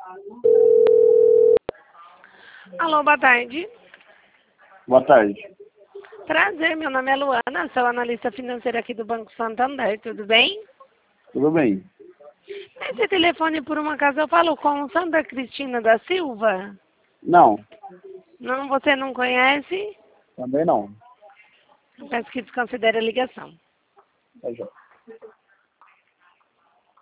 Alô, boa tarde. Boa tarde. Prazer, meu nome é Luana, sou analista financeira aqui do Banco Santander, tudo bem? Tudo bem? Esse telefone, por uma acaso, eu falo com Sandra Cristina da Silva? Não, Não, você não conhece? também não. Peço que desconsidere a ligação. Tá joia.